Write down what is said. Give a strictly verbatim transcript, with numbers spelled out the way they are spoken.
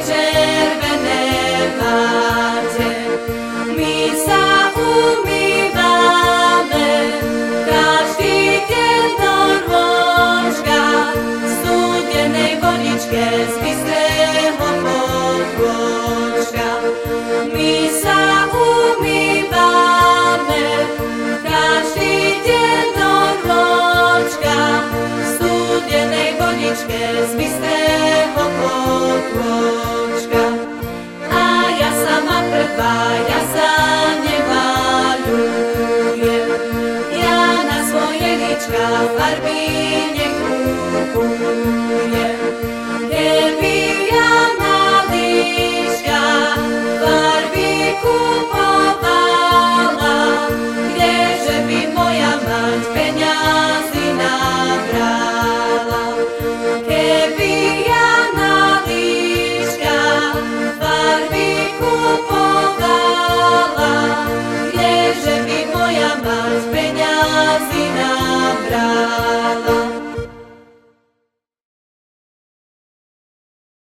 červené máte. My sa umývame každý deň do rôžka v studenej vodičke z bystrého potôčka. My sa umývame každý deň do rôčka v studenej vodičke z bystrého potôčka. A ja sama prvá, ja sa nevaľujem, ja na svoje lička farby nekúpujem. Keby ja na líčka farby kupovala, kdeže by moja mať peňazí nabrala. Keby ja na líčka farby kupovala, kdeže by moja mať peňazí nabrala.